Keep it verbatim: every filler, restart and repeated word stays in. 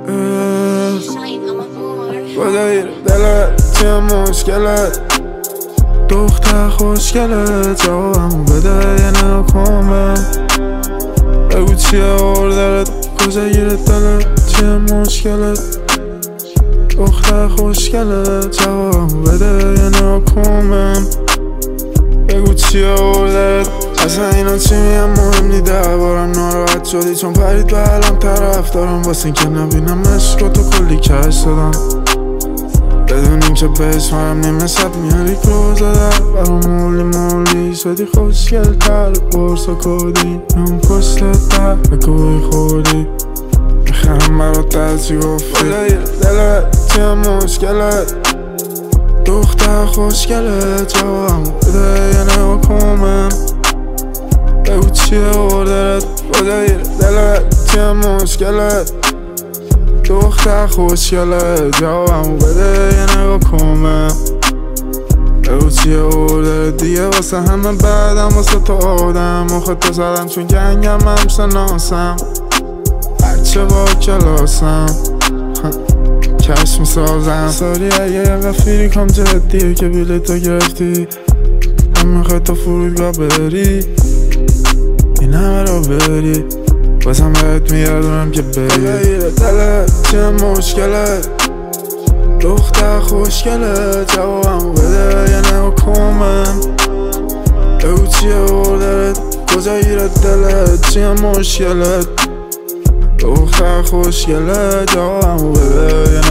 خدای دلت چیه مشکلت؟ دختر خوشگلت جوابمو بده یه نکنم. بگو چیه اردرت؟ کجا گیره دلت؟ چیه مشکلت؟ دختر خوشگلت جوابمو بده یه نکنم. بگو چیه اردرت؟ اصلا اینا چی میگم مهم نی. دربارم ناراحت شدی چون پرید به علم طرف دارم واسه این که نبینم عشقاتو کلی کش دادم. بدونیم که بهش منم نیمه شب میاری کروزه در برام مولی مولی شدی خوشگل تر برسا کودی هم پشتت در بگوی خوردی میخرم برات در چی گفتی. خدای دلت چیه مشکلت؟ دختر خوشگلت جوابمو بده یه نکنم. بگو چیه اردرت؟ خدای دلت چیه مشکلت؟ دختر خوشگلت جوابمو بده یه نگاه کنم. بگو چیه اردرت؟ دیگه واسه همه بعدم واسه تو آدم مخه تو زدم چون گنگم هم شناسم بچه با کلاسم کش میسازم. ساری اگه یه غفیری کام جدیه که بیلیتو گرفتی هم میخوای تا فرودگاه بری این همه را بری بازم بهت میگردونم که بری. خدای دلت چیه مشکلت؟ دختر خوشگلت جوابمو بده یه نکنم. بگو چیه اردرت؟ کجا گیره دلت؟ چیه مشکلت؟ دختر خوشگلت جوابمو بده